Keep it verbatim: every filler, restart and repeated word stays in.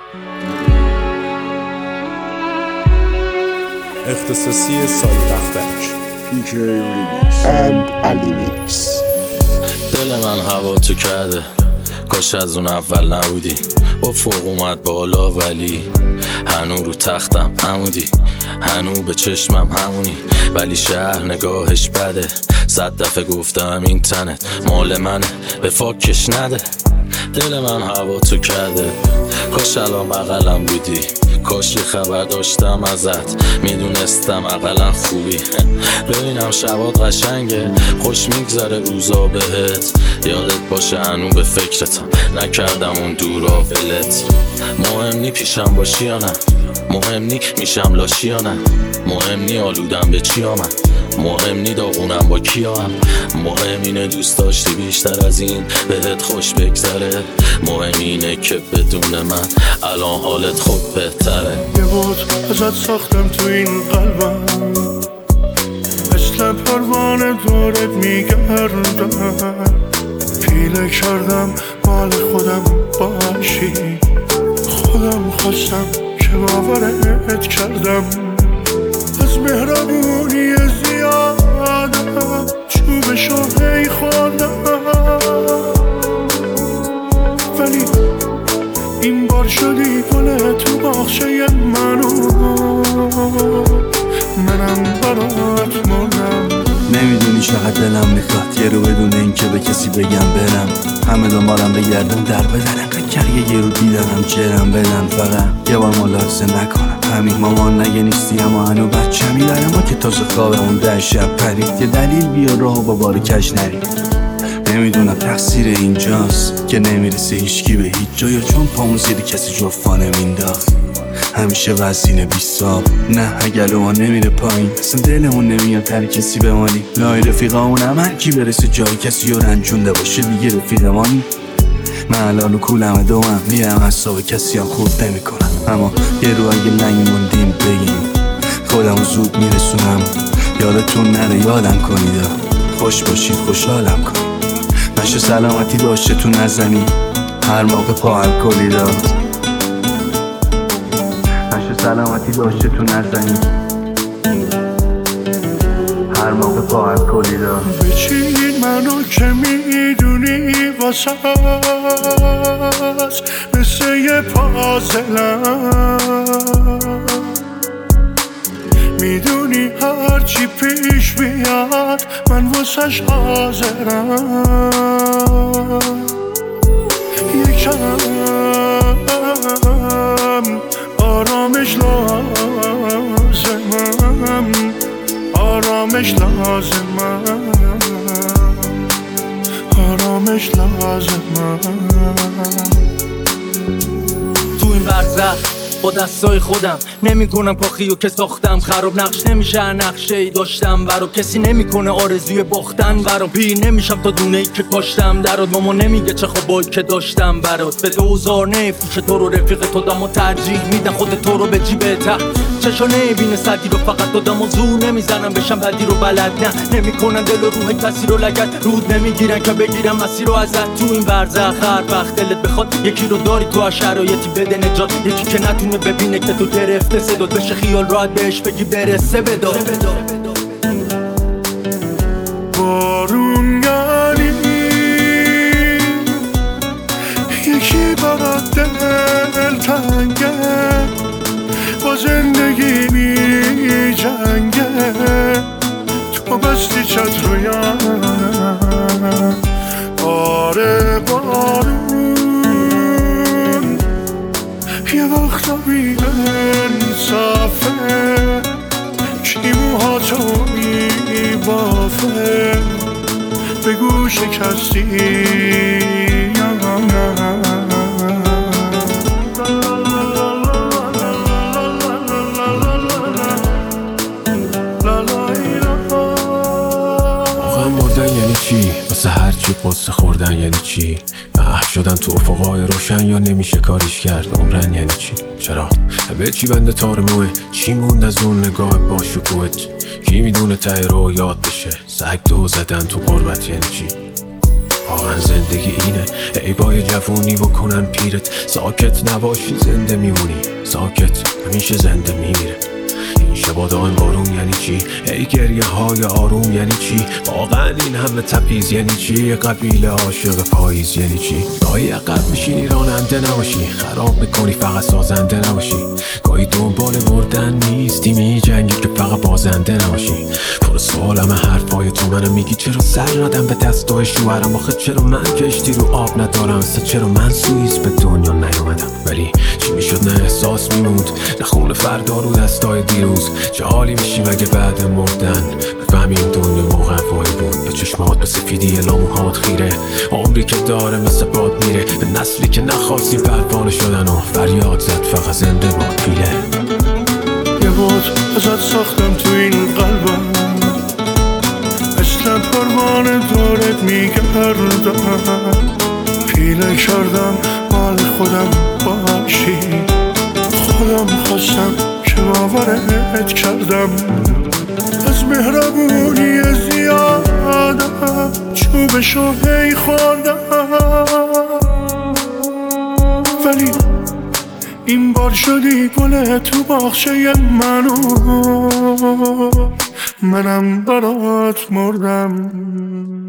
اختصاصی سال دفترش پیکی ریمیکس اند علی میکس. دل من هوا تو کرده، کاش از اون اول نبودی. با فوق اومد بالا ولی هنو رو تختم همودی، هنو به چشمم همونی، ولی شهر نگاهش بده. صد دفعه گفتم این تنت مال منه، به فاکش نده. دل من هوا تو کرده، کاش الان بغلم بودی، کاش یه خبر داشتم ازت، میدونستم اقلا خوبی. ببینم شبات قشنگه، خوش میگذره روزا بهت، یادت باشه هنو به فکرتم، نکردم اون دورا ولت. مهم نی پیشم باشی یا نه، مهم نی میشم لاشی یا نه، مهم نی آلودم به چی آمد، مهم نی داغونم با کیا هم، مهم اینه دوست داشتی بیشتر از این بهت خوش بگذره، مهم اینه که بدون من الان حالت خوب بهتره. یه بود ازت ساختم تو این قلبم، مثل پروانه دورت میگردم، پیله کردم مال خودم باشی، خودم خواستم که باورت کردم، از مهربونی زیادم چوبشو هی خوردم، ولی این بار شدی گل تو باغچه منو، منم برات مردم. نمیدونی چقدر دلم میخواد یه رو بدون این که به کسی بگم برم، همه دنبالم بگردن در بدن، انقدر کرگه یه رو دیدنم جرم بدن، فقط یه بار ملاحظه نکنم همین مامان نگه نیستی اما هنو بچه میداره، ما که تازه خوابمون ده شب پرید، یه دلیل بیا راه با بار کش نرید. نمیدونم تقصیر اینجاست که نمیرسه هیچکی به هیچ جا، یا چون پامون زیر کسی جفا نمینداخت، همیشه وزینه بیستاب نه اگل ما نمیره پایین، اصلا دلمون نمیاد تر کسی بمانی، لای رفیقامون هم هر کی برسه جای کسی رو رنجونده باشه دیگه رفیقمانی. من الان رو کولم دومم میرم حساب کسی هم خورد نمی کنم، اما یه رو اگه لنگ موندیم بگیم خودمو زود میرسونم، یادتون نره یادم کنید، خوش باشید خوشحالم کنید، نشه سلامتی داشته تو نزنی هر موقع پا الکلی داد، نشه سلامتی داشته تو نزنی هر موقع پا الکلی داد. بچین منو که میدونی واسه مثل یه پازلم، میدونی هرچی پیش بیاد من واسش حاضرم، یکم آرامش لازمم، آرامش لازمم، آرامش لازمم. تو این برزخ با دستای خودم نمی کنم کاخیو که ساختم خراب، نقش نمیشه نقشه ای داشتم برا، کسی نمیکنه آرزوی باختن برا، پیر نمیشم تا دونه ای که کاشتم درات، ماما نمیگه چه خوابایی که داشتم برات، به دوزار نفروش تو رو رفیق تو دم و ترجیح میدن خود تو رو به جیبه ته، چشا نبینه سردی رو فقط دادم و زور نمیزنم بشم بدی رو بلد نه، نمیکنن دل و روح کسی رو لگد، رود نمیگیرن که بگیرم مسیر رو ازت. تو این برزخ هر وقت دلت بخواد یکی رو داری تو هر شرایطی بده نجات، یکی که نتونه ببینه که تو گرفته صدات بشه خیال راحت بهش بگی برسه بدار. بارون یعنی یکی برات دل تنگه، با زندگی می جنگه، تو بستی چت رویم. آره بارون یه وقتا بی انصافه، کی موهاتو می بافه، بگو شکستی یا نه. یعنی چی؟ واسه هر چی قصه خوردن یعنی چی؟ محو شدن تو افقای روشن یا نمیشه کاریش کرد عمرن یعنی چی؟ چرا؟ به چی بنده تار موه؟ چی موند از اون نگاه با شکوهت؟ کی میدونه ته رو یاد بشه؟ سگ دو زدن تو قربت یعنی چی؟ واقعا زندگی اینه ای بای جوونی بکنن پیرت ساکت نباشی زنده میمونی ساکت همیشه زنده میمیره این شبا دائم بارون یعنی چی ای گریه های آروم یعنی چی واقعا این همه تبعیض یعنی چی قبیله عاشق پاییز یعنی چی گاهی عقب میشینی راننده نباشی خراب میکنی فقط سازنده نباشی گاهی دنبال مردن نیستی میجنگی که فقط بازنده نباشی پر سوالم حرفای تو منم میگی چرا سر ندم به دستای شوهرم آخه چرا من کشتی رو آب ندارم اصلا چرا من سوئیس به دنیا نیومدم ولی چی میشد نه احساس میموند نه خون فردا رو دستای دیروز چه حالی میشیم اگه بعد مردن بفهمی این دنیا موقعی بود به چشمات به سفیدی لاموهات خیره عمری که داره مثل باد میره به نسلی که نخواستی پروانه شدن و فریاد زد فقط زنده باد پیله یه بود ازت ساختم تو این قلبم مثل پروانه دارت میگردم پیله کردم مال خودم باشی خودم خواستم که باورت کردم از مهربونی زیادم چوبشو هی خوردم ولی این بار شدی گل تو باغچه منو منم برات مردم